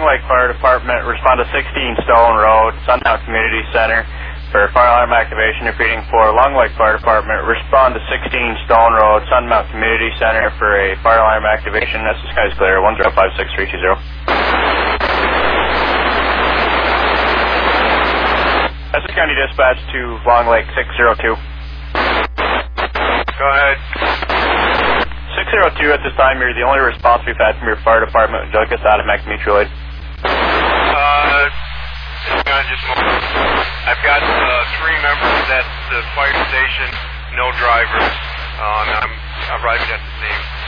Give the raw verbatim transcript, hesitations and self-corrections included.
Lake Fire Department, respond to sixteen Stone Road, Sundown Community Center for fire alarm activation. Repeating for Long Lake Fire Department, respond to sixteen Stone Road, Sunmount Community Center for a fire alarm activation. This is Skies Clear, one zero five six three two zero. Essex County Dispatch to Long Lake six zero two. Go ahead. six zero two at this time, you're the only response we've had from your fire department. Would you like us out at Max Mutual Aid? Uh, it's gonna just move. I've got uh, three members at the fire station, no drivers. Uh, and I'm arriving at the scene.